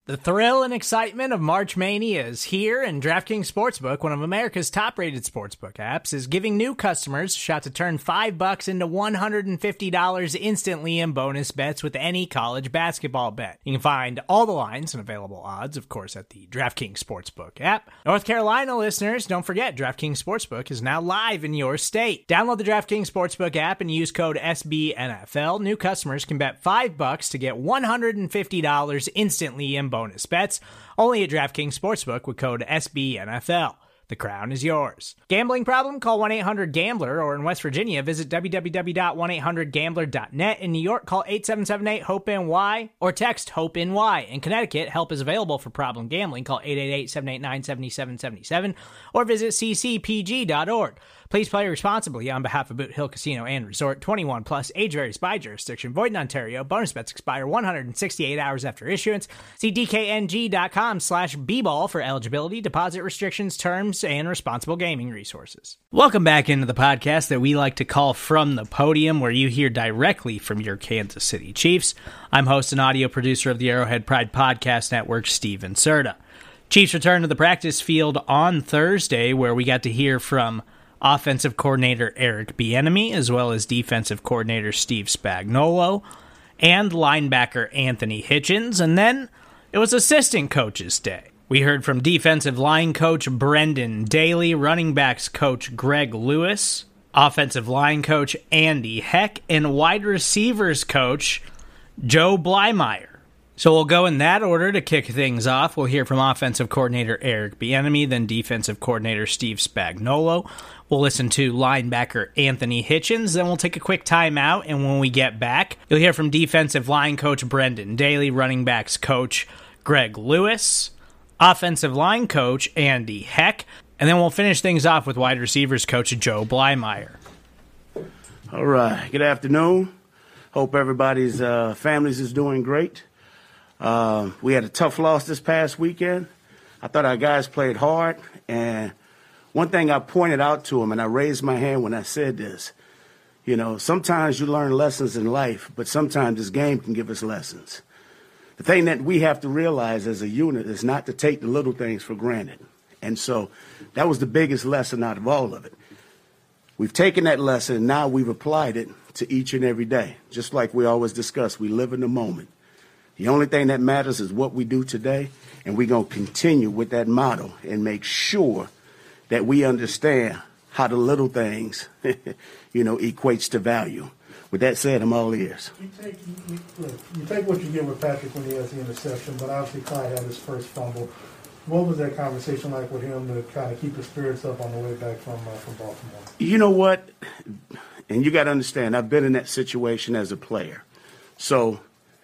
The thrill and excitement of March Mania is here, and DraftKings Sportsbook, one of America's top-rated sportsbook apps, is giving new customers a shot to turn $5 into $150 instantly in bonus bets with any college basketball bet. You can find all the lines and available odds, of course, at the DraftKings Sportsbook app. North Carolina listeners, don't forget, DraftKings Sportsbook is now live in your state. Download the DraftKings Sportsbook app and use code SBNFL. New customers can bet $5 to get $150 instantly in bonus bets, only at DraftKings Sportsbook with code SBNFL. The crown is yours. Gambling problem? Call 1-800-GAMBLER, or in West Virginia, visit www.1800gambler.net. In New York, call 877-8-HOPE-NY or text HOPE-NY. In Connecticut, help is available for problem gambling. Call 888-789-7777 or visit ccpg.org. Please play responsibly on behalf of Boot Hill Casino and Resort. 21 plus, age varies by jurisdiction. Void in Ontario. Bonus bets expire 168 hours after issuance. See dkng.com/bball for eligibility, deposit restrictions, terms, and responsible gaming resources. Welcome back into the podcast that we like to call From the Podium, where you hear directly from your Kansas City Chiefs. I'm host and audio producer of the Arrowhead Pride Podcast Network, Steven Serta. Chiefs return to the practice field on Thursday, where we got to hear from offensive coordinator Eric Bieniemy, as well as defensive coordinator Steve Spagnuolo, and linebacker Anthony Hitchens. And then it was assistant coaches day. We heard from defensive line coach Brendan Daly, running backs coach Greg Lewis, offensive line coach Andy Heck, and wide receivers coach Joe Blymeyer. So we'll go in that order to kick things off. We'll hear from offensive coordinator Eric Bieniemy, then defensive coordinator Steve Spagnuolo. We'll listen to linebacker Anthony Hitchens, then we'll take a quick timeout, and when we get back, you'll hear from defensive line coach Brendan Daly, running backs coach Greg Lewis, offensive line coach Andy Heck, and then we'll finish things off with wide receivers coach Joe Blymeyer. All right, good afternoon. Hope everybody's families is doing great. We had a tough loss this past weekend. I thought our guys played hard, and one thing I pointed out to them, and I raised my hand when I said this, you know, sometimes you learn lessons in life, but sometimes this game can give us lessons. The thing that we have to realize as a unit is not to take the little things for granted. And so that was the biggest lesson out of all of it. We've taken that lesson, and now we've applied it to each and every day. Just like we always discuss, we live in the moment. The only thing that matters is what we do today, and we're going to continue with that motto and make sure that we understand how the little things, equates to value. With that said, I'm all ears. You take what you get with Patrick when he has the interception, but obviously Clyde had his first fumble. What was that conversation like with him to kind of keep his spirits up on the way back from Baltimore? You know what? And you got to understand, I've been in that situation as a player. So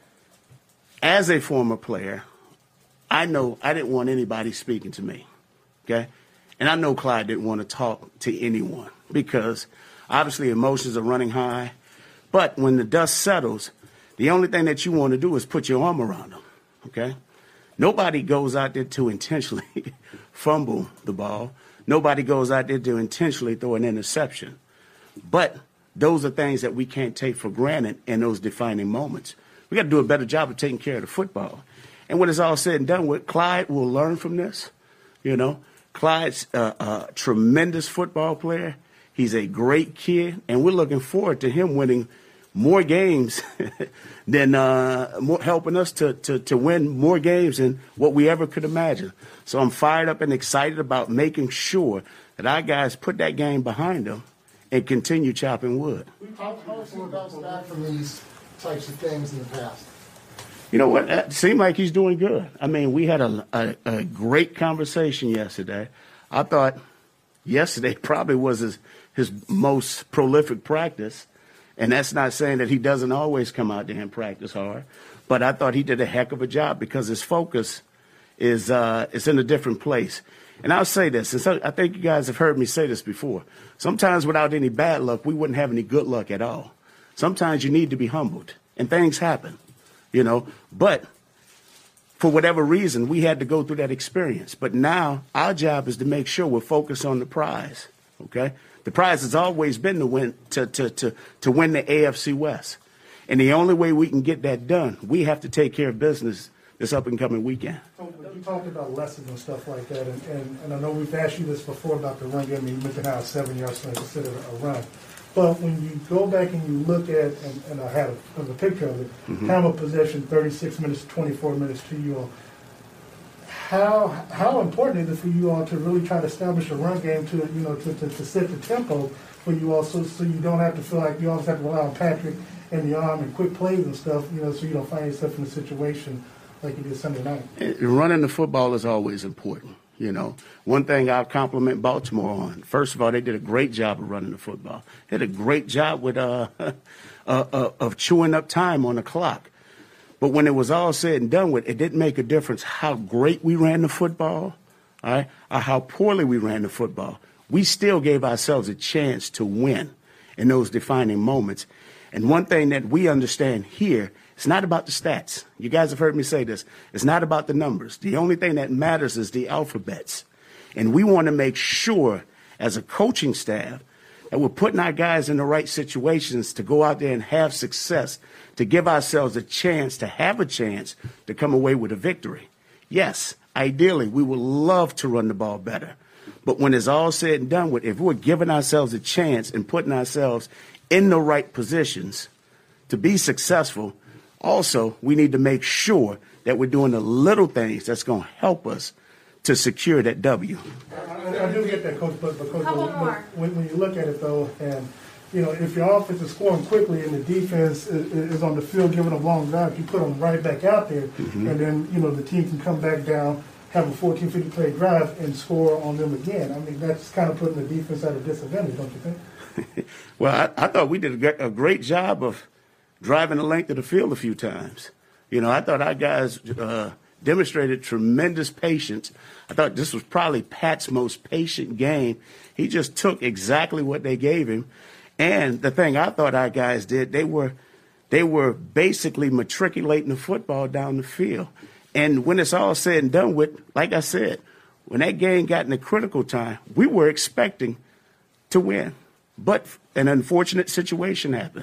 as a former player, I know I didn't want anybody speaking to me, okay? And I know Clyde didn't want to talk to anyone because obviously emotions are running high. But when the dust settles, the only thing that you want to do is put your arm around them, okay? Nobody goes out there to intentionally fumble the ball. Nobody goes out there to intentionally throw an interception. But those are things that we can't take for granted in those defining moments. We got to do a better job of taking care of the football. And when it's all said and done with, Clyde will learn from this, Clyde's a tremendous football player. He's a great kid, and we're looking forward to him winning more games than helping us to win more games than what we ever could imagine. So I'm fired up and excited about making sure that our guys put that game behind them and continue chopping wood. We've talked about back from these types of things in the past. You know what? It seemed like he's doing good. I mean, we had a great conversation yesterday. I thought yesterday probably was his most prolific practice. And that's not saying that he doesn't always come out there and practice hard. But I thought he did a heck of a job because his focus is in a different place. And I'll say this, and so I think you guys have heard me say this before. Sometimes without any bad luck, we wouldn't have any good luck at all. Sometimes you need to be humbled, and things happen. But for whatever reason, we had to go through that experience. But now our job is to make sure we're focused on the prize, okay? The prize has always been to win the AFC West. And the only way we can get that done, we have to take care of business this up-and-coming weekend. So you talked about lessons and stuff like that, and I know we've asked you this before about the run game. You mentioned how 7 yards is considered a run. But when you go back and you look at, and I had a picture of it, time of possession, 36 minutes, 24 minutes to you all. How important is it for you all to really try to establish a run game to set the tempo for you all, so you don't have to feel like you always have to rely on Patrick and the arm and quick plays and stuff, so you don't find yourself in a situation like you did Sunday night. Running the football is always important. One thing I'll compliment Baltimore on, first of all, they did a great job of running the football. They did a great job with of chewing up time on the clock. But when it was all said and done with, it didn't make a difference how great we ran the football, all right, or how poorly we ran the football. We still gave ourselves a chance to win in those defining moments. And one thing that we understand here, it's not about the stats. You guys have heard me say this. It's not about the numbers. The only thing that matters is the alphabets. And we want to make sure, as a coaching staff, that we're putting our guys in the right situations to go out there and have success, to give ourselves a chance to come away with a victory. Yes, ideally, we would love to run the ball better. But when it's all said and done with, if we're giving ourselves a chance and putting ourselves in the right positions to be successful, also, we need to make sure that we're doing the little things that's going to help us to secure that W. I do get that, Coach, but when you look at it, though, and, if your offense is scoring quickly and the defense is on the field giving them long drives, you put them right back out there, and then, the team can come back down, have a 14, 50-play drive, and score on them again. I mean, that's kind of putting the defense at a disadvantage, don't you think? Well, I thought we did a great job of driving the length of the field a few times. I thought our guys demonstrated tremendous patience. I thought this was probably Pat's most patient game. He just took exactly what they gave him. And the thing I thought our guys did, they were basically matriculating the football down the field. And when it's all said and done with, like I said, when that game got in the critical time, we were expecting to win. But an unfortunate situation happened.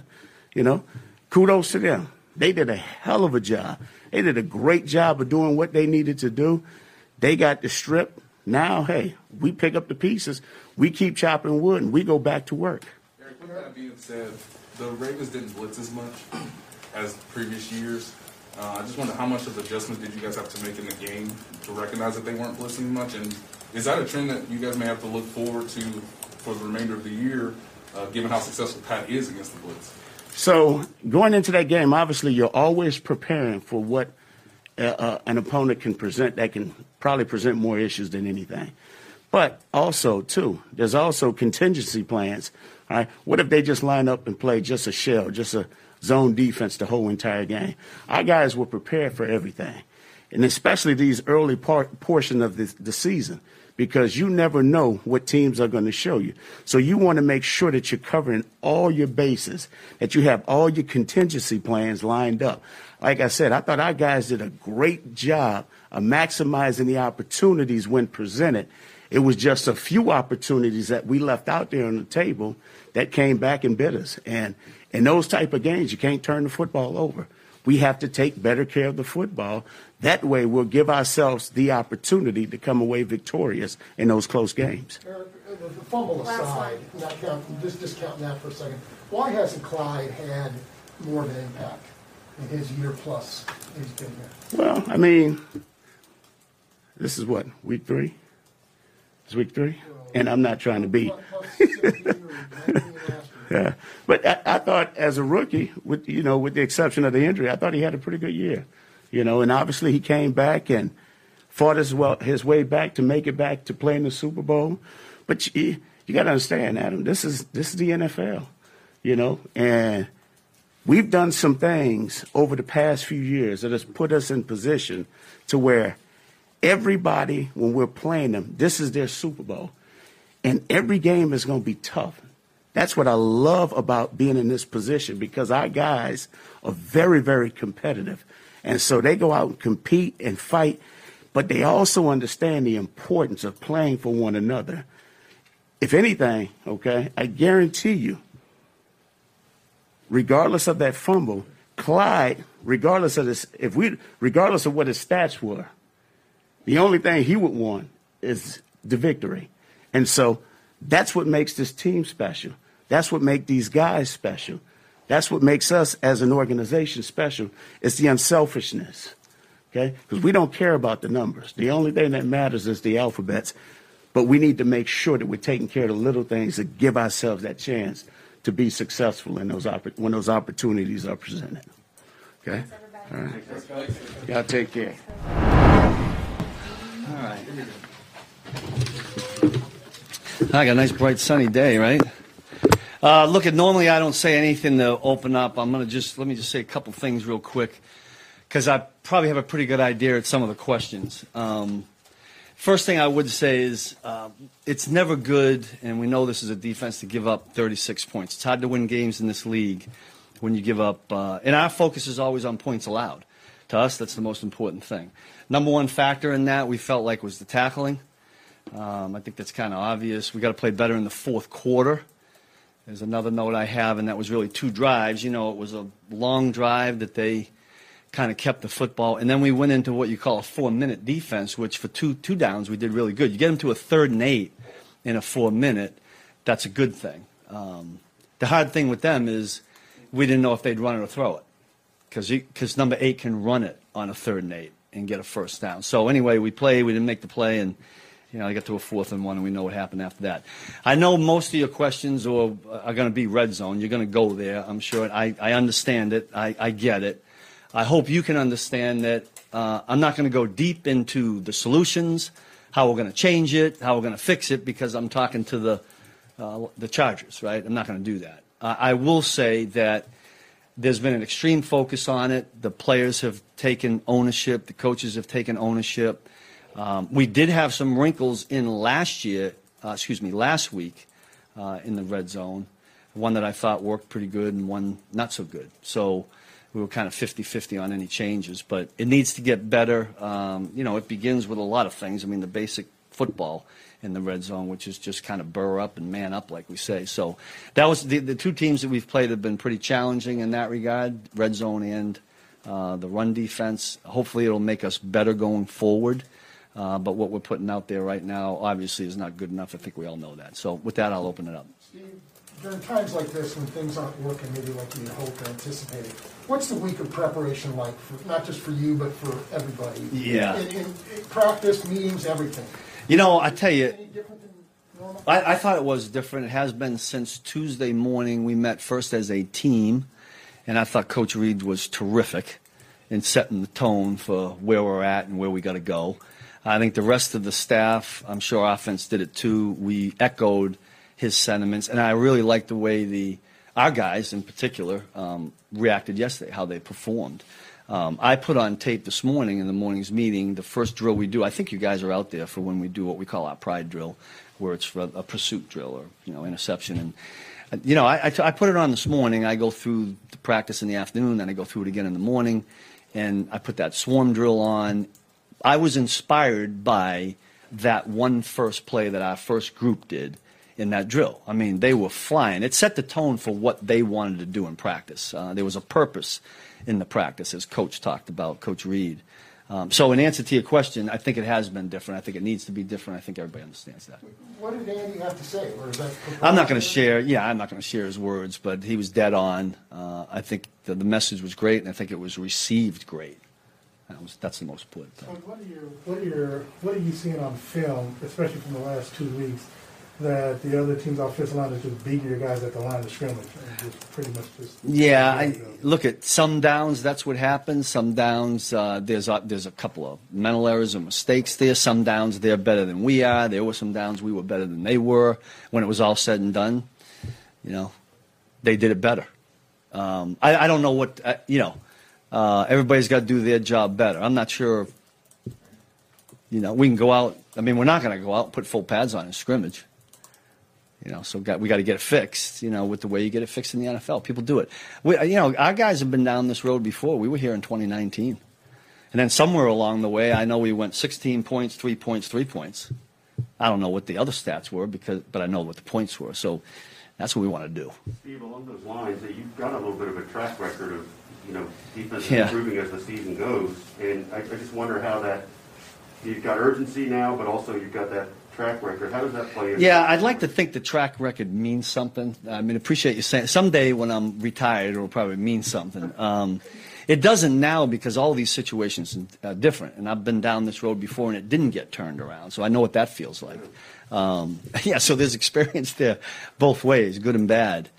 Kudos to them. They did a hell of a job. They did a great job of doing what they needed to do. They got the strip. Now, hey, we pick up the pieces. We keep chopping wood, and we go back to work. Eric, with that being said, the Ravens didn't blitz as much as previous years. I just wonder how much of adjustment did you guys have to make in the game to recognize that they weren't blitzing much? And is that a trend that you guys may have to look forward to for the remainder of the year, given how successful Pat is against the blitz? So going into that game, obviously you're always preparing for what an opponent can present that can probably present more issues than anything. But also, too, there's also contingency plans. All right? What if they just line up and play just a shell, just a zone defense the whole entire game? Our guys were prepared for everything, and especially these early portion of the season, because you never know what teams are going to show you. So you want to make sure that you're covering all your bases, that you have all your contingency plans lined up. Like I said, I thought our guys did a great job of maximizing the opportunities when presented. It was just a few opportunities that we left out there on the table that came back and bit us. And in those type of games, you can't turn the football over. We have to take better care of the football. That way we'll give ourselves the opportunity to come away victorious in those close games. The fumble aside, just discount that for a second, why hasn't Clyde had more of an impact in his year plus he's been here? Well, I mean, this is what, week 3? It's week 3? And I'm not trying to be. Yeah, but I thought as a rookie, with the exception of the injury, I thought he had a pretty good year. And obviously he came back and fought his way back to make it back to play in the Super Bowl. But you got to understand, Adam, this is the NFL, and we've done some things over the past few years that has put us in position to where everybody, when we're playing them, this is their Super Bowl. And every game is going to be tough. That's what I love about being in this position, because our guys are very, very competitive. And so they go out and compete and fight, but they also understand the importance of playing for one another. If anything, okay, I guarantee you, regardless of that fumble, Clyde, regardless of what his stats were, the only thing he would want is the victory. And so that's what makes this team special. That's what makes these guys special. That's what makes us as an organization special. It's the unselfishness, okay? Because we don't care about the numbers. The only thing that matters is the alphabets. But we need to make sure that we're taking care of the little things that give ourselves that chance to be successful in when those opportunities are presented. Okay? All right. Y'all take care. All right. I got a nice, bright, sunny day, right? Look, normally I don't say anything to open up. Let me just say a couple things real quick, because I probably have a pretty good idea at some of the questions. First thing I would say is it's never good, and we know this is a defense, to give up 36 points. It's hard to win games in this league when you give up, and our focus is always on points allowed. To us, that's the most important thing. Number one factor in that we felt like was the tackling. I think that's kind of obvious. We got to play better in the fourth quarter. There's another note I have, and that was really 2 drives. You know, it was a long drive that they kind of kept the football, and then we went into what you call a 4-minute defense, which for two downs we did really good. You get them to a 3rd and 8 in a 4-minute, that's a good thing. The hard thing with them is we didn't know if they'd run it or throw it, because number 8 can run it on a 3rd and 8 and get a first down. So anyway, we didn't make the play, and they got to a 4th and 1, and we know what happened after that. I know most of your questions are going to be red zone. You're going to go there, I'm sure. I understand it. I get it. I hope you can understand that I'm not going to go deep into the solutions, how we're going to change it, how we're going to fix it, because I'm talking to the Chargers, right? I'm not going to do that. I will say that there's been an extreme focus on it. The players have taken ownership. The coaches have taken ownership. We did have some wrinkles in last week in the red zone, one that I thought worked pretty good and one not so good. So we were kind of 50-50 on any changes, but it needs to get better. It begins with a lot of things. I mean, the basic football in the red zone, which is just kind of burr up and man up, like we say. So that was the 2 teams that we've played have been pretty challenging in that regard, red zone and the run defense. Hopefully it'll make us better going forward. But what we're putting out there right now obviously is not good enough. I think we all know that. So with that, I'll open it up. Steve, during times like this when things aren't working maybe like you hoped or anticipated, what's the week of preparation like, not just for you, but for everybody? Yeah. In practice, meetings, everything. I tell you, Any different than normal? I thought it was different. It has been since Tuesday morning. We met first as a team, and I thought Coach Reed was terrific in setting the tone for where we're at and where we got to go. I think the rest of the staff, I'm sure offense did it too. We echoed his sentiments, and I really liked the way our guys in particular reacted yesterday, how they performed. I put on tape this morning in the morning's meeting, the first drill we do. I think you guys are out there for when we do what we call our pride drill, where it's a pursuit drill or interception. And I put it on this morning. I go through the practice in the afternoon, then I go through it again in the morning, and I put that swarm drill on. I was inspired by that one first play that our first group did in that drill. I mean, they were flying. It set the tone for what they wanted to do in practice. There was a purpose in the practice, as Coach talked about, Coach Reed. So in answer to your question, I think it has been different. I think it needs to be different. I think everybody understands that. What did Andy have to say? Or is that I'm not going to share. Yeah, I'm not going to share his words, but he was dead on. I think the message was great, and I think it was received great. That's the most important thing. What are you seeing on film, especially from the last 2 weeks, that the other team's offensive line is just beating your guys at the line of scrimmage and just pretty much just? Yeah, look at some downs. That's what happens. Some downs, there's a couple of mental errors and mistakes there. Some downs they're better than we are. There were some downs we were better than they were. When it was all said and done, they did it better. I don't know what everybody's got to do their job better. I'm not sure. We can go out. I mean, we're not going to go out and put full pads on in scrimmage. So we got to get it fixed, with the way you get it fixed in the NFL. People do it. Our guys have been down this road before. We were here in 2019. And then somewhere along the way, I know we went 16 points, 3 points, 3 points. I don't know what the other stats were, but I know what the points were. So that's what we want to do. Steve, along those lines, you've got a little bit of a track record of defense is improving as the season goes. And I just wonder how that, you've got urgency now, but also you've got that track record. How does that play in? Yeah, I'd like to think the track record means something. I mean, appreciate you saying. Someday when I'm retired, it'll probably mean something. It doesn't now because all these situations are different. And I've been down this road before and it didn't get turned around. So I know what that feels like. So there's experience there both ways, good and bad.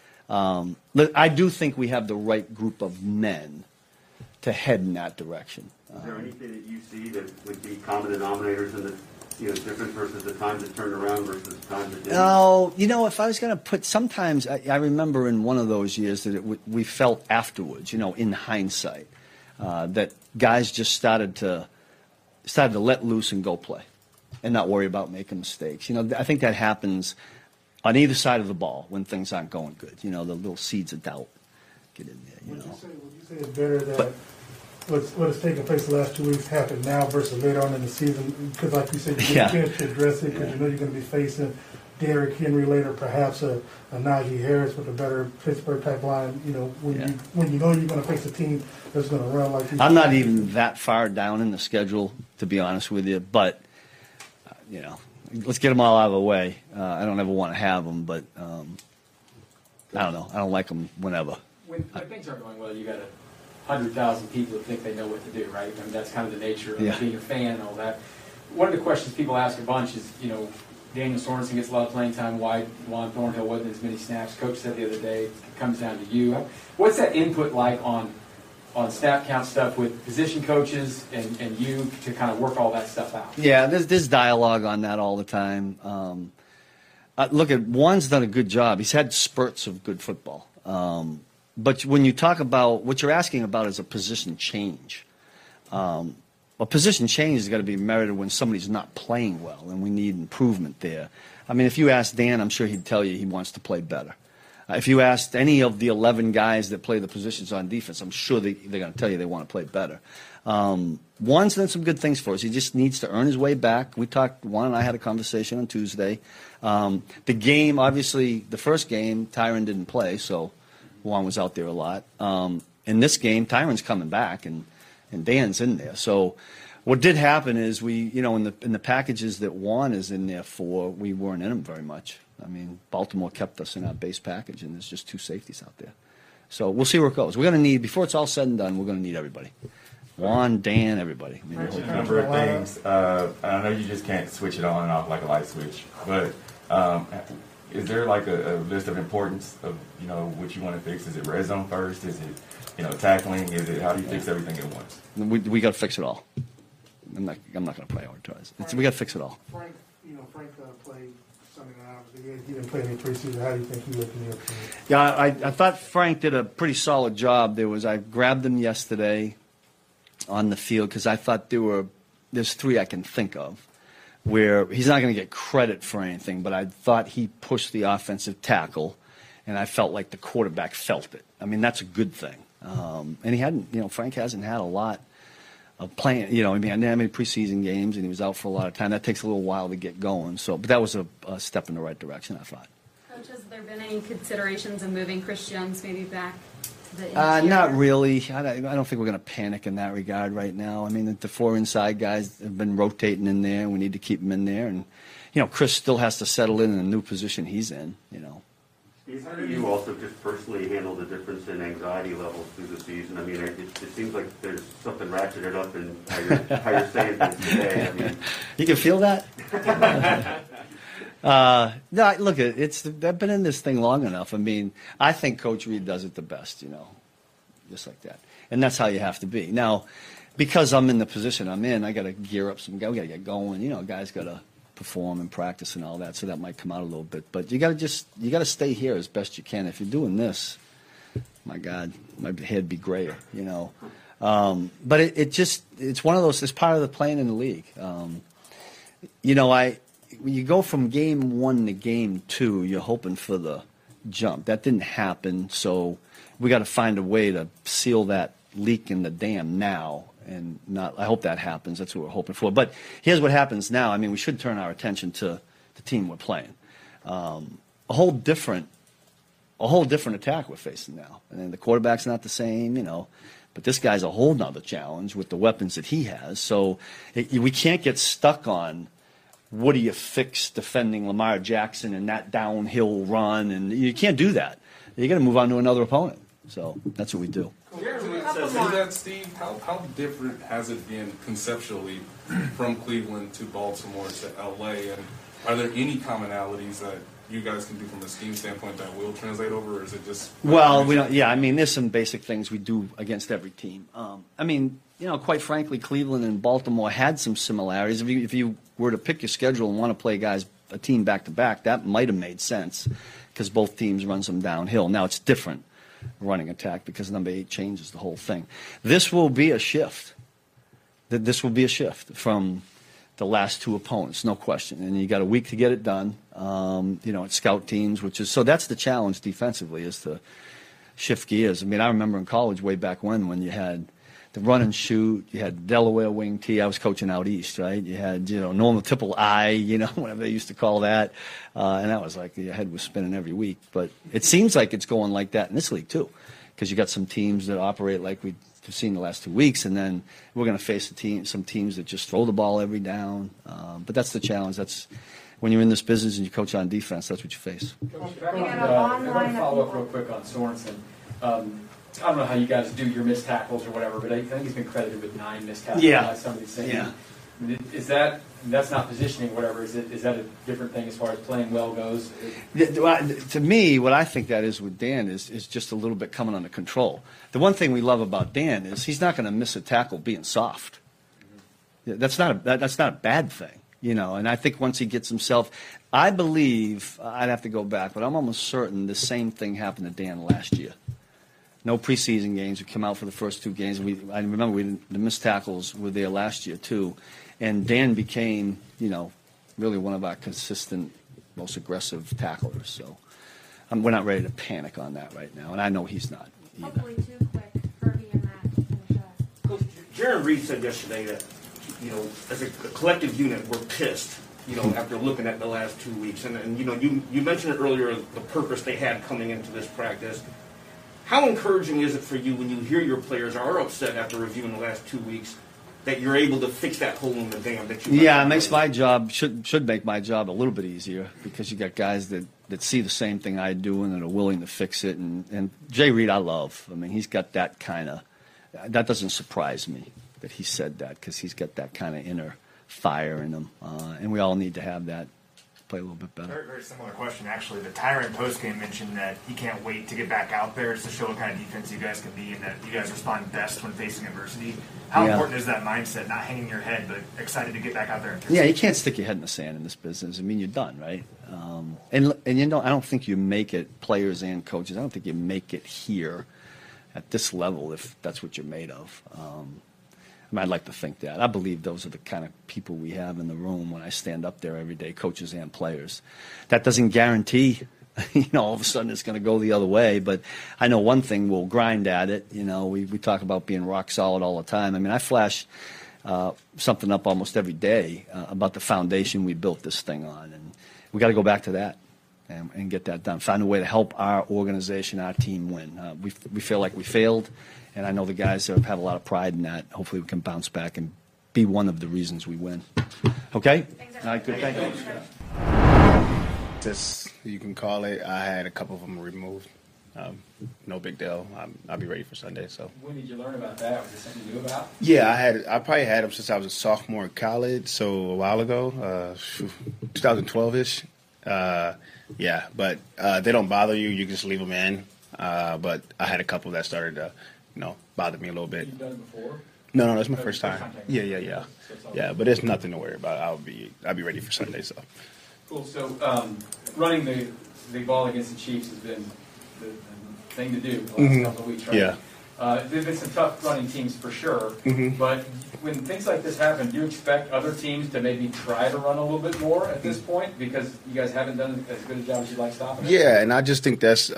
I do think we have the right group of men to head in that direction. Is there anything that you see that would be common denominators in the different versus the times it turned around versus the times it didn't? Oh, if I was going to put, sometimes I remember in one of those years that we felt afterwards, in hindsight, that guys just started to let loose and go play, and not worry about making mistakes. I think that happens on either side of the ball when things aren't going good. The little seeds of doubt get in there. Would you say it's better that what has taken place the last 2 weeks happened now versus later on in the season? Because, like you said, you can't address it because you're going to be facing Derrick Henry later, perhaps a Najee Harris with a better Pittsburgh type line. When you know you're going to face a team that's going to run like you. I'm not even that far down in the schedule, to be honest with you, but let's get them all out of the way. I don't ever want to have them, but I don't know. I don't like them whenever. When things aren't going well, you got 100,000 people that think they know what to do, right? I mean, that's kind of the nature of being a fan and all that. One of the questions people ask a bunch is, Daniel Sorensen gets a lot of playing time. Why Juan Thornhill wasn't as many snaps? Coach said the other day, it comes down to you. What's that input like on snap count stuff with position coaches and you to kind of work all that stuff out? Yeah, there's dialogue on that all the time. Look, Juan's done a good job. He's had spurts of good football. But when you talk about what you're asking about is a position change. A position change has got to be merited when somebody's not playing well, and we need improvement there. I mean, if you ask Dan, I'm sure he'd tell you he wants to play better. If you asked any of the 11 guys that play the positions on defense, I'm sure they're going to tell you they want to play better. Juan's done some good things for us. He just needs to earn his way back. Juan and I had a conversation on Tuesday. The game, obviously, the first game, Tyron didn't play, so Juan was out there a lot. In this game, Tyron's coming back, and Dan's in there. So what did happen is we, in the packages that Juan is in there for, we weren't in them very much. I mean, Baltimore kept us in our base package, and there's just two safeties out there. So we'll see where it goes. We're going to need, before it's all said and done, we're going to need everybody. Juan, Dan, everybody. A number of things. I know you just can't switch it on and off like a light switch, but is there like a list of importance of, what you want to fix? Is it red zone first? Is it, tackling? Is it, how do you fix everything at once? We got to fix it all. I'm not going to prioritize. We got to fix it all. Frank played Sunday night. He didn't play any preseason. How do you think he looked in your opinion? Yeah, I thought Frank did a pretty solid job. I grabbed him yesterday on the field because I thought there's three I can think of where he's not going to get credit for anything, but I thought he pushed the offensive tackle, and I felt like the quarterback felt it. I mean, that's a good thing. And he hadn't, Frank hasn't had a lot of playing, I didn't have many preseason games, and he was out for a lot of time. That takes a little while to get going. But that was a step in the right direction, I thought. Coach, has there been any considerations of moving Chris Jones maybe back to the interior? Not really. I don't think we're going to panic in that regard right now. I mean, the four inside guys have been rotating in there. We need to keep them in there. And, Chris still has to settle in a new position he's in, Steve, how do you also just personally handle the difference in anxiety levels through the season? I mean, it seems like there's something ratcheted up in how you're saying things today. I mean, you can feel that? No, look, I've been in this thing long enough. I mean, I think Coach Reed does it the best, just like that. And that's how you have to be. Now, because I'm in the position I'm in, I got to gear up some guys. We got to get going. Guys got to perform and practice and all that, so that might come out a little bit. But you got to stay here as best you can. If you're doing this, my God, my head be grayer, But it's one of those. It's part of the playing in the league. When you go from game 1 to game 2, you're hoping for the jump. That didn't happen, so we got to find a way to seal that leak in the dam now. And I hope that happens. That's what we're hoping for. But here's what happens now. I mean, we should turn our attention to the team we're playing. A whole different attack we're facing now. And then the quarterback's not the same. But this guy's a whole nother challenge with the weapons that he has. So we can't get stuck on what do you fix defending Lamar Jackson and that downhill run, and you can't do that. You got to move on to another opponent. So that's what we do. That, Steve, how different has it been conceptually from Cleveland to Baltimore to LA? And are there any commonalities that you guys can do from a scheme standpoint that will translate over, or is it just? Well, we don't. Yeah, I mean, there's some basic things we do against every team. I mean, quite frankly, Cleveland and Baltimore had some similarities. If you were to pick your schedule and want to play a team back to back, that might have made sense because both teams run some downhill. Now it's different running attack because number 8 changes the whole thing. This will be a shift. This will be a shift from the last 2 opponents, no question. And you got a week to get it done. It's scout teams, so that's the challenge defensively, is to shift gears. I mean, I remember in college way back when you had the run and shoot, you had Delaware wing T. I was coaching out east, right? You had normal triple I, whatever they used to call that, and that was like your head was spinning every week. But it seems like it's going like that in this league too, because you got some teams that operate like we've seen the last 2 weeks, and then we're going to face some teams that just throw the ball every down. But that's the challenge. That's when you're in this business and you coach on defense, that's what you face. I want to follow up real quick on Sorensen. I don't know how you guys do your missed tackles or whatever, but I think he's been credited with 9 missed tackles by some of these things. Yeah. That's not positioning, whatever. Is that a different thing as far as playing well goes? To me, what I think that is with Dan is just a little bit coming under control. The one thing we love about Dan is he's not going to miss a tackle being soft. That's not a bad thing, And I think once he gets himself, I believe I'd have to go back, but I'm almost certain the same thing happened to Dan last year. No preseason games. We came out for the first 2 games. I remember the missed tackles were there last year too, and Dan became, really one of our consistent, most aggressive tacklers. So we're not ready to panic on that right now, and I know he's not either. Hopefully, too quick, Herbie and Matt to finish up. Coach, Jaron Reed said yesterday that, as a collective unit, we're pissed. After looking at the last 2 weeks, and you mentioned it earlier, the purpose they had coming into this practice. How encouraging is it for you when you hear your players are upset after reviewing the last 2 weeks that you're able to fix that hole in the dam that you? Yeah, it makes my job should make my job a little bit easier because you got guys that see the same thing I do and that are willing to fix it. And Jay Reed, I love. I mean, he's got that kind of. That doesn't surprise me that he said that because he's got that kind of inner fire in him, and we all need to have that. Play a little bit better. Very, very similar question, actually. The Tyrant postgame mentioned that he can't wait to get back out there to show what kind of defense you guys can be and that you guys respond best when facing adversity. How important is that mindset, not hanging your head, but excited to get back out there? Yeah, you can't stick your head in the sand in this business. I mean, you're done, right? And I don't think you make it, players and coaches, I don't think you make it here at this level if that's what you're made of. I'd like to think that. I believe those are the kind of people we have in the room when I stand up there every day, coaches and players. That doesn't guarantee, all of a sudden it's going to go the other way. But I know one thing, we'll grind at it. We talk about being rock solid all the time. I mean, I flash something up almost every day about the foundation we built this thing on. And we got to go back to that and get that done. Find a way to help our organization, our team win. We feel like we failed. And I know the guys have a lot of pride in that. Hopefully we can bounce back and be one of the reasons we win. Okay? All right, good. Thank you. As you can call it, I had a couple of them removed. No big deal. I'll be ready for Sunday. So. When did you learn about that? Was it something you knew about? Yeah, I probably had them since I was a sophomore in college, so a while ago, 2012-ish. Yeah, but they don't bother you. You can just leave them in. But I had a couple that started to bothered me a little bit. You've done it before? No, that's my first time. Yeah. Yeah, but it's nothing to worry about. I'll be ready for Sunday. So. Cool. So running the ball against the Chiefs has been the thing to do the last couple of weeks, right? Yeah. There's been some tough running teams for sure, but when things like this happen, do you expect other teams to maybe try to run a little bit more at this point because you guys haven't done as good a job as you'd like stopping it? Yeah, and I just think that's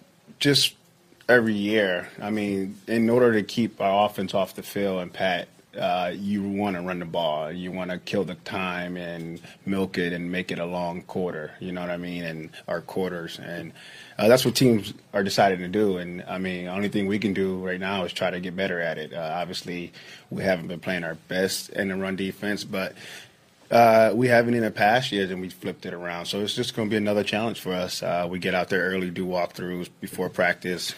just every year. I mean, in order to keep our offense off the field and pat you want to run the ball. You want to kill the time and milk it and make it a long quarter, you know what I mean, and our quarters. And that's what teams are deciding to do. And, I mean, the only thing we can do right now is try to get better at it. Obviously, we haven't been playing our best in the run defense, but we haven't in the past years, and we flipped it around. So it's just going to be another challenge for us. We get out there early, do walkthroughs before practice,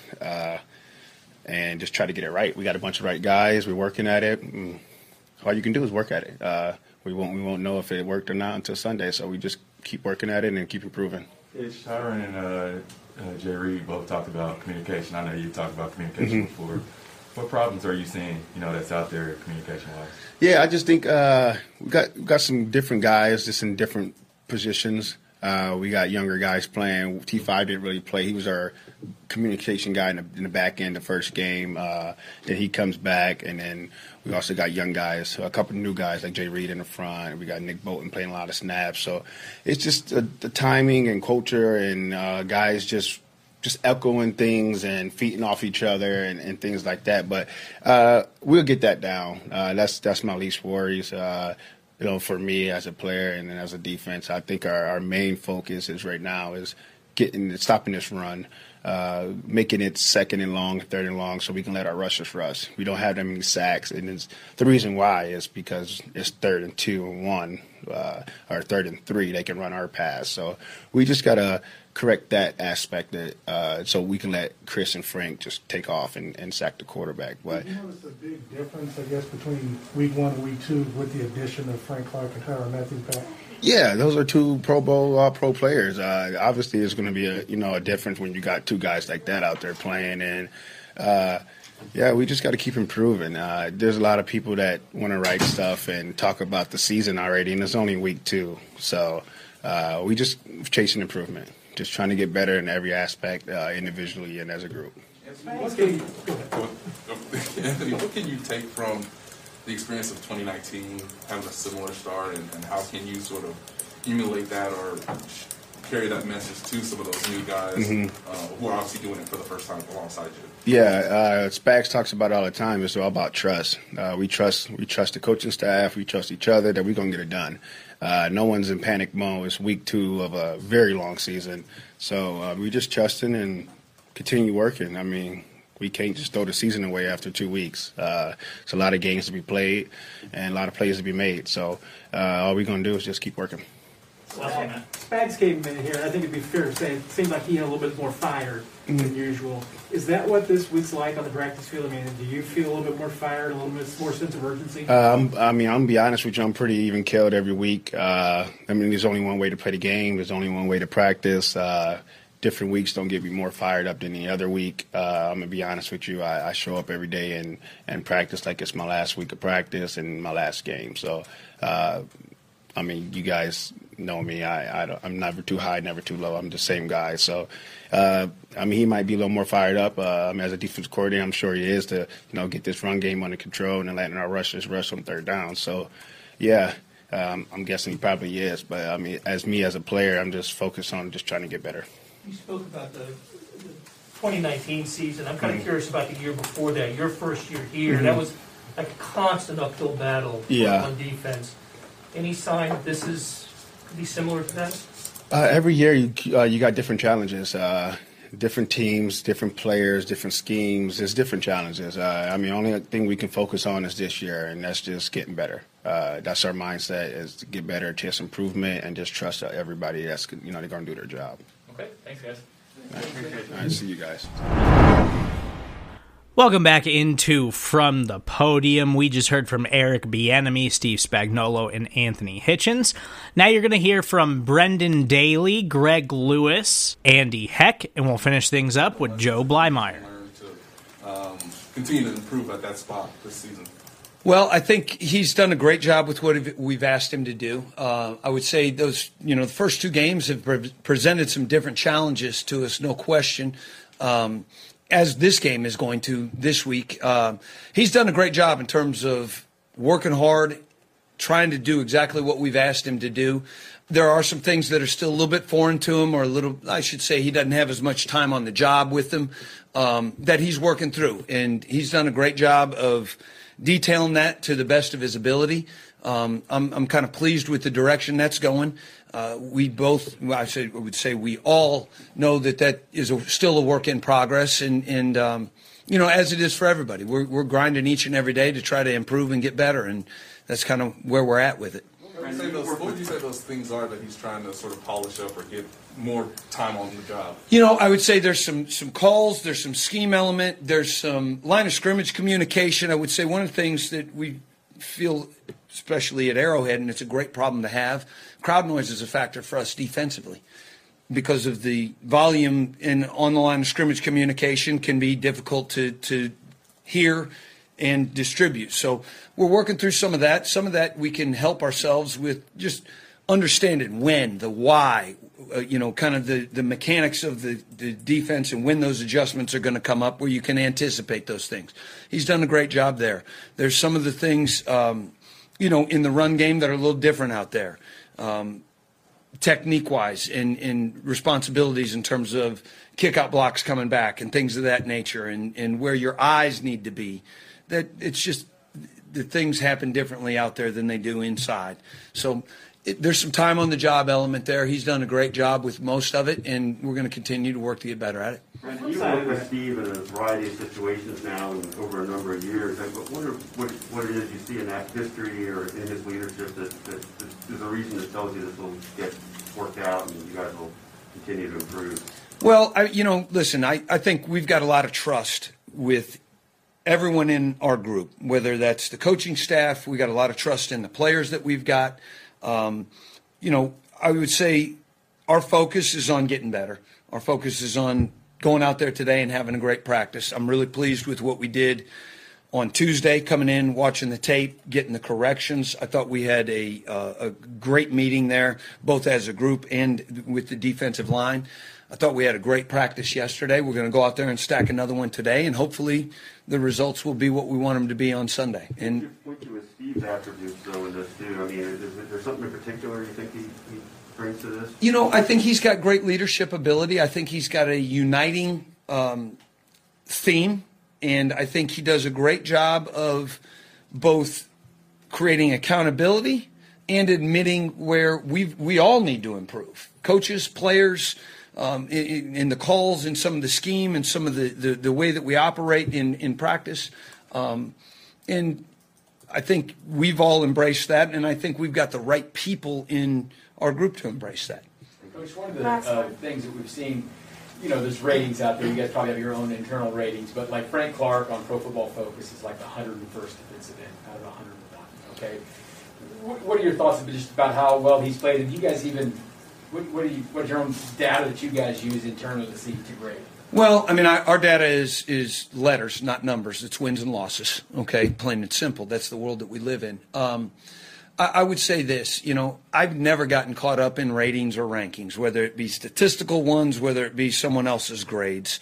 and just try to get it right. We got a bunch of right guys. We're working at it. All you can do is work at it. We won't know if it worked or not until Sunday, so we just keep working at it and keep improving. Tyrann and Jay Reed both talked about communication. I know you talked about communication before. What problems are you seeing, that's out there communication-wise? Yeah, I just think we got some different guys just in different positions. We got younger guys playing. T5 didn't really play. He was our communication guy in the back end the first game. Then he comes back, and then we also got young guys, a couple of new guys like Jay Reed in the front. We got Nick Bolton playing a lot of snaps. So it's just the timing and culture and guys just echoing things and feeding off each other and things like that. But we'll get that down. That's my least worries. For me as a player and as a defense, I think our main focus is right now is stopping this run, making it second and long, third and long, so we can let our rushers rush. We don't have that many sacks, and the reason why is because it's 3rd and 2 and 1, or 3rd and 3. They can run our pass, so we just gotta correct that aspect so we can let Chris and Frank just take off and sack the quarterback. But you notice a big difference, I guess, between week 1 and week 2 with the addition of Frank Clark and Tyrann Mathieu back? Yeah, those are 2 Pro Bowl pro players. Obviously, there's going to be a difference when you got 2 guys like that out there playing. And we just got to keep improving. There's a lot of people that want to write stuff and talk about the season already, and it's only week 2. So we just chasing improvement, just trying to get better in every aspect, individually and as a group. Anthony, what can you take from the experience of 2019, having a similar start, and how can you sort of emulate that or carry that message to some of those new guys who are obviously doing it for the first time alongside you? Yeah, Spags talks about it all the time. It's all about trust. We trust the coaching staff. We trust each other that we're going to get it done. No one's in panic mode. It's week 2 of a very long season. So we just trusting and continue working. I mean, we can't just throw the season away after 2 weeks. It's a lot of games to be played and a lot of plays to be made. So all we're going to do is just keep working. Spags came in here, and I think it'd be fair to say it seemed like he had a little bit more fire than usual. Is that what this week's like on the practice field? I mean, do you feel a little bit more fired, a little bit more sense of urgency? I'm going to be honest with you. I'm pretty even killed every week. There's only one way to play the game. There's only one way to practice. Different weeks don't get me more fired up than the other week. I'm going to be honest with you. I show up every day and practice like it's my last week of practice and my last game. So, you guys know me. I'm never too high, never too low. I'm the same guy. So, he might be a little more fired up. As a defensive coordinator, I'm sure he is to, get this run game under control and then letting our rushers rush on 3rd down. So, yeah, I'm guessing he probably is. But, as a player, I'm just focused on just trying to get better. You spoke about the 2019 season. I'm kind of curious about the year before that, your first year here. That was like a constant uphill battle on defense. Any sign that this could be similar to that? Every year you got different challenges, different teams, different players, different schemes. There's different challenges. The only thing we can focus on is this year, and that's just getting better. That's our mindset, is to get better, chase improvement, and just trust everybody that's they're going to do their job. Okay, thanks, guys. All right, see you guys. Welcome back into From the Podium. We just heard from Eric Bieniemy, Steve Spagnuolo, and Anthony Hitchens. Now you're going to hear from Brendan Daly, Greg Lewis, Andy Heck, and we'll finish things up with Joe Blymeyer. To continue to improve at that spot this season. Well, I think he's done a great job with what we've asked him to do. I would say those, the first 2 games have presented some different challenges to us, no question. As this game is going to this week, he's done a great job in terms of working hard, trying to do exactly what we've asked him to do. There are some things that are still a little bit foreign to him, or he doesn't have as much time on the job with them, that he's working through. And he's done a great job of detailing that to the best of his ability. I'm kind of pleased with the direction that's going. We both, I would say we all know that is still a work in progress, and as it is for everybody. We're grinding each and every day to try to improve and get better, and that's kind of where we're at with it. What would you say those things are that he's trying to sort of polish up or get more time on the job? I would say there's some calls, there's some scheme element, there's some line of scrimmage communication. I would say one of the things that we feel, especially at Arrowhead, and it's a great problem to have, crowd noise is a factor for us defensively. Because of the volume on the line of scrimmage communication can be difficult to hear and distribute. So we're working through some of that. Some of that we can help ourselves with just understanding when, the why, kind of the mechanics of the defense and when those adjustments are going to come up where you can anticipate those things. He's done a great job there. There's some of the things, in the run game that are a little different out there. Technique-wise and responsibilities in terms of kick-out blocks coming back and things of that nature and where your eyes need to be. That it's just the things happen differently out there than they do inside. So there's some time on the job element there. He's done a great job with most of it, and we're going to continue to work to get better at it. Brandon, you've worked with Steve in a variety of situations now and over a number of years. I wonder what it is you see in that history or in his leadership that is a reason that tells you this will get worked out and you guys will continue to improve. Well, listen, I think we've got a lot of trust with everyone in our group, whether that's the coaching staff. We got a lot of trust in the players that we've got. I would say our focus is on getting better. Our focus is on going out there today and having a great practice. I'm really pleased with what we did on Tuesday, coming in, watching the tape, getting the corrections. I thought we had a great meeting there, both as a group and with the defensive line. I thought we had a great practice yesterday. We're going to go out there and stack another one today, and hopefully the results will be what we want them to be on Sunday. And you point to Steve's attributes, though, in this, too. I mean, is there something in particular you think he brings to this? I think he's got great leadership ability. I think he's got a uniting theme, and I think he does a great job of both creating accountability and admitting where we all need to improve. Coaches, players, in the calls and some of the scheme and some of the way that we operate in practice. And I think we've all embraced that, and I think we've got the right people in our group to embrace that. Coach, one of the things that we've seen, there's ratings out there. You guys probably have your own internal ratings, but like Frank Clark on Pro Football Focus is like the 101st defensive end out of 101. Okay, what are your thoughts just about how well he's played? And do you guys even what's your own data that you guys use internally to see to grade? Well, I mean, our data is letters, not numbers. It's wins and losses. Okay, plain and simple. That's the world that we live in. I would say this, I've never gotten caught up in ratings or rankings, whether it be statistical ones, whether it be someone else's grades.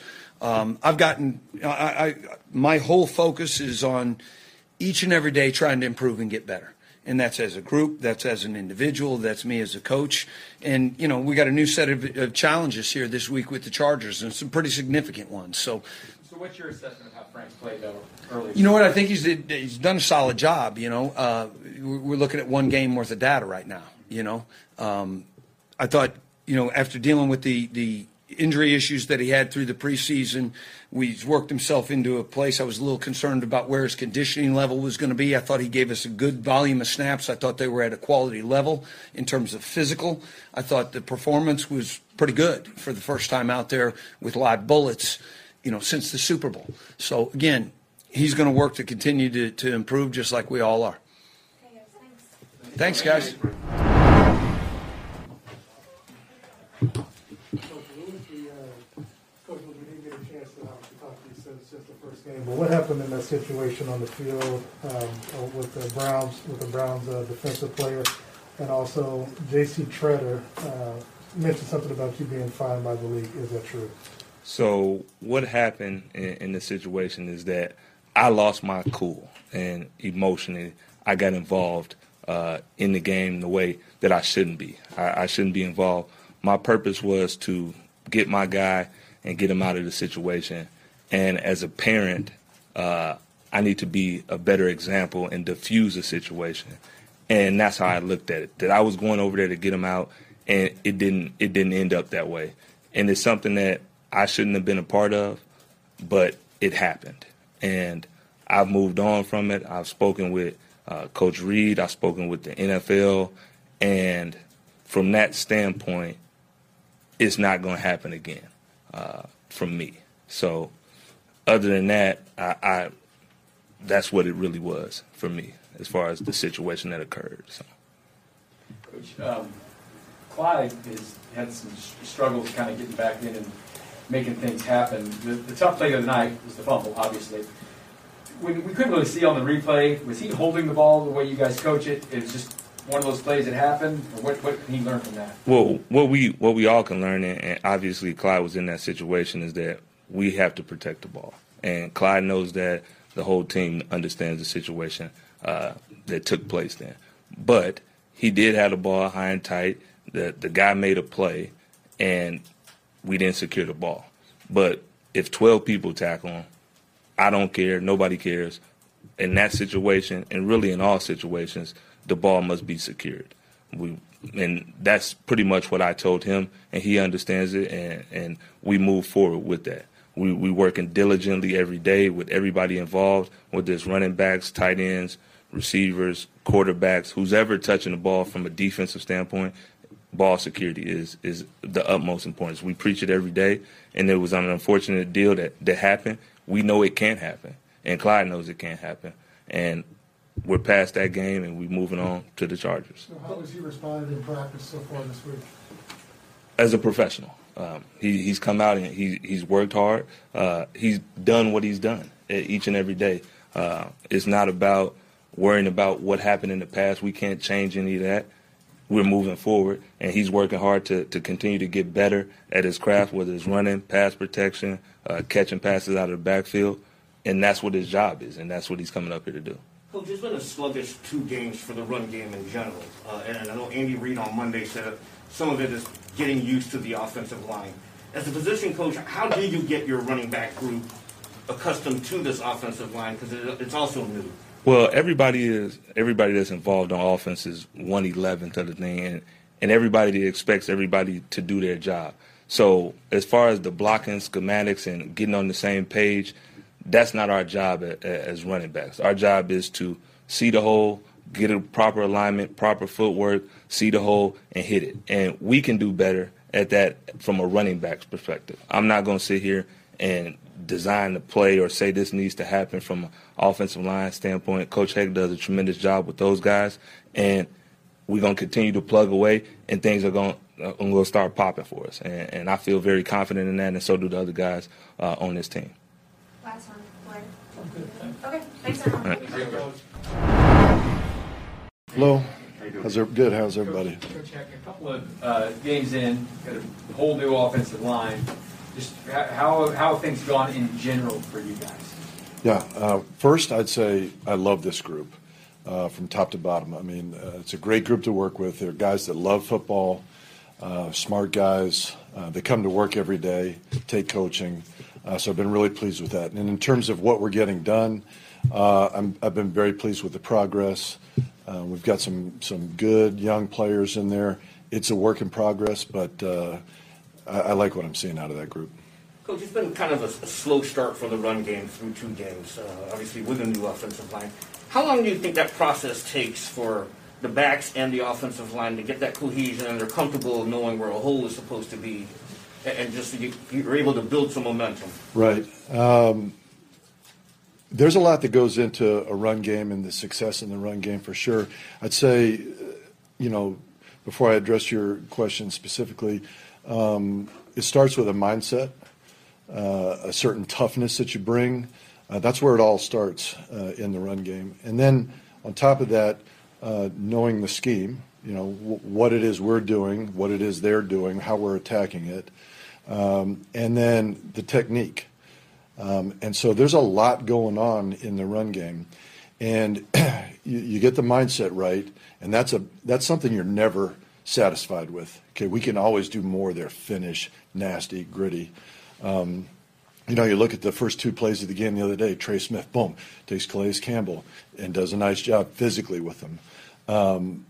My whole focus is on each and every day trying to improve and get better. And that's as a group, that's as an individual, that's me as a coach. And, we got a new set of challenges here this week with the Chargers, and some pretty significant ones. So what's your assessment of how Frank's played early? You know what? I think he's done a solid job, We're looking at one game worth of data right now, I thought, after dealing with the injury issues that he had through the preseason, he's worked himself into a place. I was a little concerned about where his conditioning level was going to be. I thought he gave us a good volume of snaps. I thought they were at a quality level in terms of physical. I thought the performance was pretty good for the first time out there with live bullets, since the Super Bowl. So, again, he's going to work to continue to improve just like we all are. Thanks, guys. But what happened in that situation on the field with the Browns defensive player, and also J.C. Treader mentioned something about you being fined by the league? Is that true? So what happened in the situation is that I lost my cool, and emotionally I got involved in the game the way that I shouldn't be. I shouldn't be involved. My purpose was to get my guy and get him out of the situation. And as a parent, I need to be a better example and diffuse the situation. And that's how I looked at it, that I was going over there to get him out, and it didn't end up that way. And it's something that I shouldn't have been a part of, but it happened. And I've moved on from it. I've spoken with Coach Reed. I've spoken with the NFL. And from that standpoint, it's not going to happen again from me. So other than that, that's what it really was for me as far as the situation that occurred. So. Coach, Clyde has had some struggles kind of getting back in and making things happen. The tough play of the night was the fumble, obviously. We couldn't really see on the replay. Was he holding the ball the way you guys coach it? It was just one of those plays that happened? Or what can he learn from that? Well, what we all can learn, and obviously Clyde was in that situation, is that we have to protect the ball. And Clyde knows that. The whole team understands the situation that took place then. But he did have the ball high and tight. The guy made a play, and we didn't secure the ball. But if 12 people tackle him, I don't care. Nobody cares. In that situation, and really in all situations, the ball must be secured. And that's pretty much what I told him, and he understands it, and we move forward with that. We working diligently every day with everybody involved, whether it's running backs, tight ends, receivers, quarterbacks, who's ever touching the ball from a defensive standpoint. Ball security is the utmost importance. We preach it every day, and it was an unfortunate deal that happened. We know it can't happen, and Clyde knows it can't happen. And we're past that game, and we're moving on to the Chargers. So how has he responded in practice so far this week? As a professional. He's come out and he's worked hard. He's done what he's done each and every day. It's not about worrying about what happened in the past. We can't change any of that. We're moving forward, and he's working hard to continue to get better at his craft, whether it's running, pass protection, catching passes out of the backfield, and that's what his job is, and that's what he's coming up here to do. Coach, it's been a sluggish 2 games for the run game in general, and I know Andy Reid on Monday said some of it is getting used to the offensive line. As a position coach, how do you get your running back group accustomed to this offensive line, because it's also new? Well, everybody that's involved on offense is 1/11th of the thing, and everybody expects everybody to do their job. So as far as the blocking schematics and getting on the same page, that's not our job as running backs. Our job is to see the hole, get a proper alignment, proper footwork, see the hole, and hit it. And we can do better at that from a running back's perspective. I'm not going to sit here and design the play or say this needs to happen from an offensive line standpoint. Coach Heck does a tremendous job with those guys, and we're going to continue to plug away, and things are going to start popping for us. And I feel very confident in that, and so do the other guys on this team. Last one, Blair. Okay, thanks everyone. Hello. Good. How's everybody? Coach Heck, a couple of games in, got a whole new offensive line. Just how have things gone in general for you guys? Yeah. First, I'd say I love this group from top to bottom. I mean, it's a great group to work with. They're guys that love football, smart guys. They come to work every day, take coaching. So I've been really pleased with that. And in terms of what we're getting done, I've been very pleased with the progress. We've got some good young players in there. It's a work in progress, but I like what I'm seeing out of that group. Coach, it's been kind of a slow start for the run game through 2 games, obviously with a new offensive line. How long do you think that process takes for the backs and the offensive line to get that cohesion and they're comfortable knowing where a hole is supposed to be, and just you're able to build some momentum? Right. There's a lot that goes into a run game and the success in the run game for sure. I'd say, before I address your question specifically, it starts with a mindset, a certain toughness that you bring. That's where it all starts in the run game. And then on top of that, knowing the scheme, what it is we're doing, what it is they're doing, how we're attacking it, and then the technique. And so there's a lot going on in the run game. And you get the mindset right, and that's something you're never satisfied with. Okay, we can always do more there, finish, nasty, gritty. And You know, you look at the first two plays of the game the other day, Trey Smith, boom, takes Calais Campbell and does a nice job physically with them.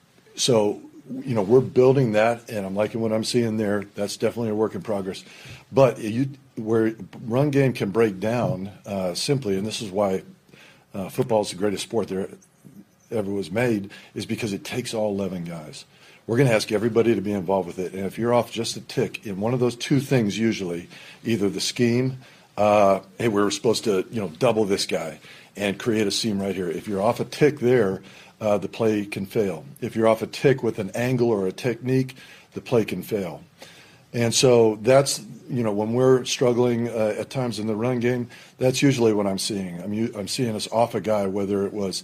So, you know, we're building that, and I'm liking what I'm seeing there. That's definitely a work in progress. But where run game can break down simply, and this is why football is the greatest sport there ever was made, is because it takes all 11 guys. We're going to ask everybody to be involved with it. And if you're off just a tick in one of those two things, usually, either the scheme, hey, we're supposed to, you know, double this guy and create a seam right here. If you're off a tick there, the play can fail. If you're off a tick with an angle or a technique, the play can fail. And so that's, you know, when we're struggling at times in the run game, that's usually what I'm seeing. I'm seeing us off a guy, whether it was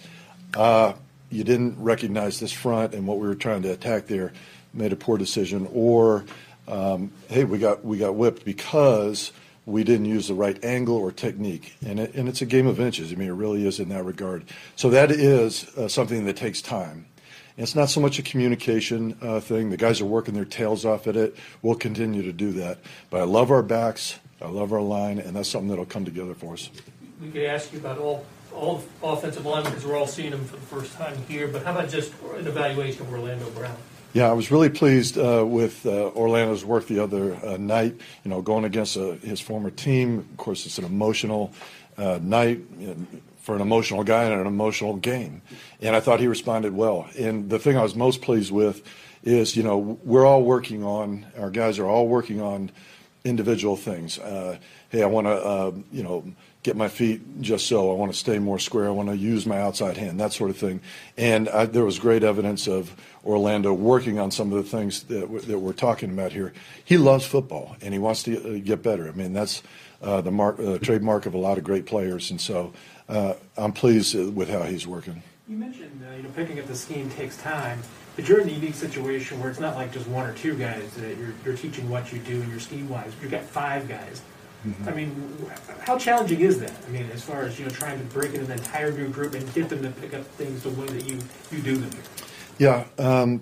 you didn't recognize this front and what we were trying to attack there, made a poor decision, or hey, we got whipped because we didn't use the right angle or technique. And it's a game of inches. I mean, it really is in that regard. So that is something that takes time. And it's not so much a communication thing. The guys are working their tails off at it. We'll continue to do that. But I love our backs. I love our line, and that's something that will come together for us. We could ask you about all offensive linemen because we're all seeing them for the first time here. But how about just an evaluation of Orlando Brown? Yeah, I was really pleased with Orlando's work the other night. You know, going against his former team. Of course, it's an emotional night for an emotional guy in an emotional game, and I thought he responded well. And the thing I was most pleased with is, you know, our guys are all working on individual things. Hey, I want to, you know, get my feet just so. I want to stay more square. I want to use my outside hand, that sort of thing. And there was great evidence of Orlando working on some of the things that we're talking about here. He loves football, and he wants to get better. I mean, that's the trademark of a lot of great players. And so I'm pleased with how he's working. You mentioned picking up the scheme takes time, but you're in a unique situation where it's not like just one or two guys that you're teaching what you do in your scheme-wise. You've got 5 guys. Mm-hmm. I mean, how challenging is that? I mean, as far as, you know, trying to break in an entire new group and get them to pick up things the way that you do them here? Yeah.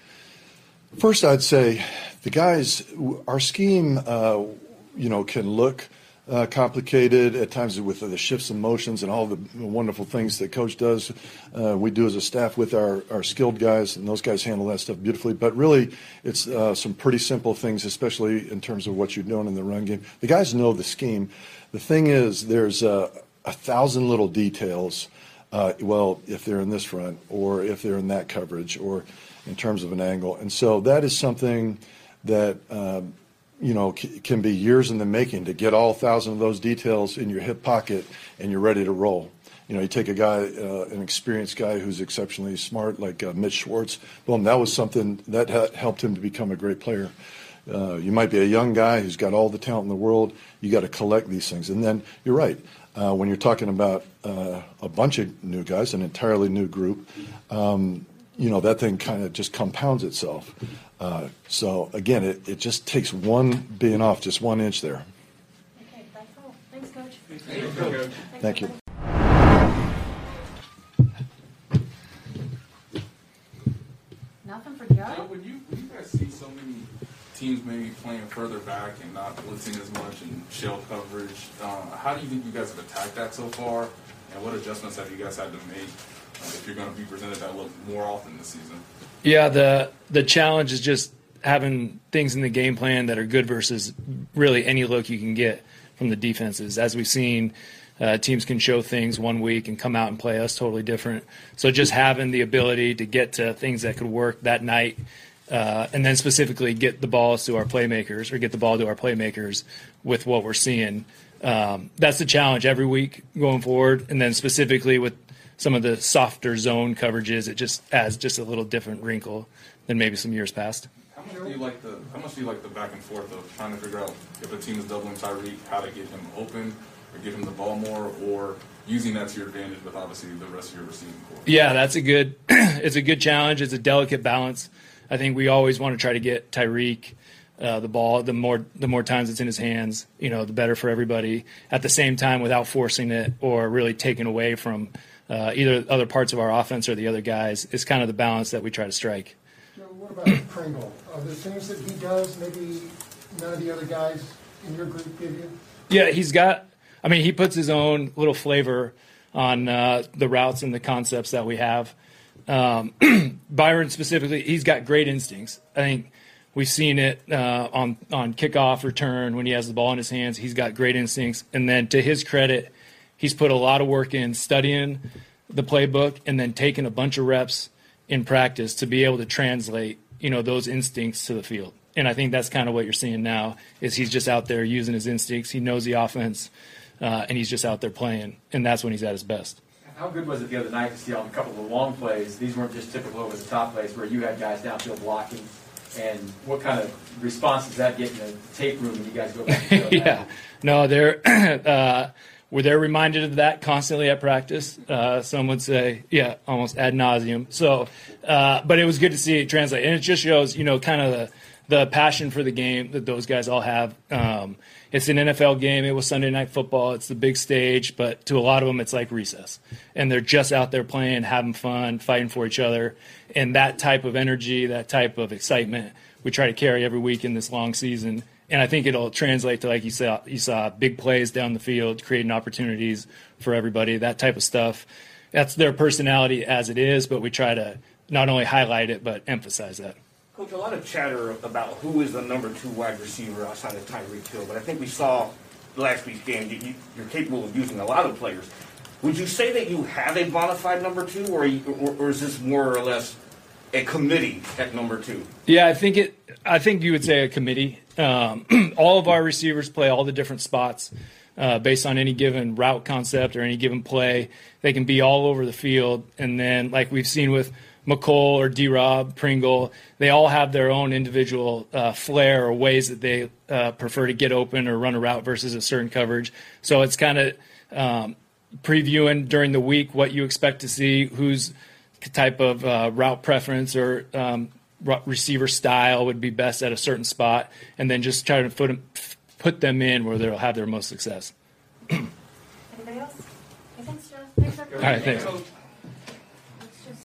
First, I'd say the guys, our scheme, you know, can look complicated at times with the shifts and motions and all the wonderful things that Coach does. We do as a staff with our skilled guys, and those guys handle that stuff beautifully. But really, it's some pretty simple things, especially in terms of what you're doing in the run game. The guys know the scheme. The thing is, there's 1,000 little details. Well, if they're in this front, or if they're in that coverage, or in terms of an angle. And so that is something that you know, can be years in the making to get all 1,000 of those details in your hip pocket and you're ready to roll. You know, you take a guy, an experienced guy who's exceptionally smart, like Mitch Schwartz. Boom, that was something that helped him to become a great player. You might be a young guy who's got all the talent in the world. You got to collect these things. And then you're right. When you're talking about a bunch of new guys, an entirely new group, you know, that thing kind of just compounds itself. So, again, it just takes being off just 1 inch there. Okay, that's all. Thanks, Coach. Thank you. Nothing for Joe? When you guys see so many teams maybe playing further back and not blitzing as much and shell coverage, how do you think you guys have attacked that so far? And what adjustments have you guys had to make if you're going to be presented that look more often this season? Yeah, the challenge is just having things in the game plan that are good versus really any look you can get from the defenses. As we've seen, teams can show things one week and come out and play us totally different. So just having the ability to get to things that could work that night, and then specifically get the balls to our playmakers, or get the ball to our playmakers with what we're seeing. That's the challenge every week going forward. And then specifically with some of the softer zone coverages, it just adds just a little different wrinkle than maybe some years past. How much do you like the back and forth of trying to figure out if a team is doubling Tyreek, how to get him open or give him the ball more, or using that to your advantage with obviously the rest of your receiving core? Yeah, that's it's a good challenge. It's a delicate balance. I think we always want to try to get Tyreek the ball. The more times it's in his hands, you know, the better for everybody. At the same time, without forcing it or really taking away from either other parts of our offense or the other guys, is kind of the balance that we try to strike. Joe, what about Pringle? Are there things that he does maybe none of the other guys in your group give you? Yeah, he puts his own little flavor on the routes and the concepts that we have. Byron specifically, he's got great instincts. I think we've seen it on kickoff return when he has the ball in his hands. He's got great instincts. And then to his credit, he's put a lot of work in studying the playbook and then taking a bunch of reps in practice to be able to translate, those instincts to the field. And I think that's kind of what you're seeing now is he's just out there using his instincts. He knows the offense, and he's just out there playing, and that's when he's at his best. How good was it the other night to see on a couple of the long plays? These weren't just typical over-the-top plays where you had guys downfield blocking. And what kind of response does that get in the tape room when you guys go back and Yeah. No, they're reminded of that constantly at practice. Some would say, almost ad nauseum. So, but it was good to see it translate. And it just shows, kind of the passion for the game that those guys all have. It's an NFL game. It was Sunday Night Football. It's the big stage. But to a lot of them, it's like recess. And they're just out there playing, having fun, fighting for each other. And that type of energy, that type of excitement, we try to carry every week in this long season. And I think it'll translate to, like you saw big plays down the field, creating opportunities for everybody, that type of stuff. That's their personality as it is, but we try to not only highlight it, but emphasize that. Coach, a lot of chatter about who is the number 2 wide receiver outside of Tyreek Hill, but I think we saw last week's game, you're capable of using a lot of players. Would you say that you have a bona fide number 2, or is this more or less a committee at number 2? Yeah, I think you would say a committee. All of our receivers play all the different spots based on any given route concept or any given play. They can be all over the field. And then, like we've seen with McCole or D-Rob, Pringle, they all have their own individual flair or ways that they prefer to get open or run a route versus a certain coverage. So it's kind of previewing during the week what you expect to see, whose type of route preference or receiver style would be best at a certain spot, and then just try to put them in where they'll have their most success. Anybody else? Thanks, Jeff. Thanks, everybody. All right, thanks.